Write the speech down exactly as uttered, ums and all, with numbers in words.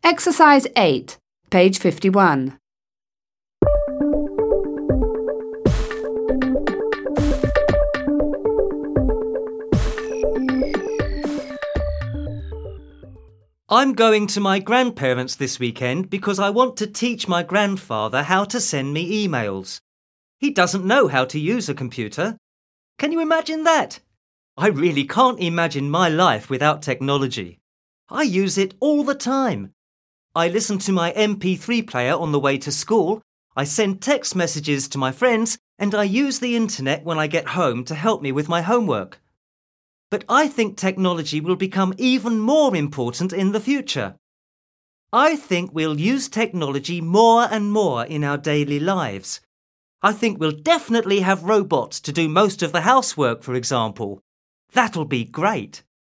Exercise eight, page fifty-one. I'm going to my grandparents this weekend because I want to teach my grandfather how to send me emails. He doesn't know how to use a computer. Can you imagine that? I really can't imagine my life without technology. I use it all the time. I listen to my M P three player on the way to school, I send text messages to my friends, and I use the internet when I get home to help me with my homework. But I think technology will become even more important in the future. I think we'll use technology more and more in our daily lives. I think we'll definitely have robots to do most of the housework, for example. That'll be great.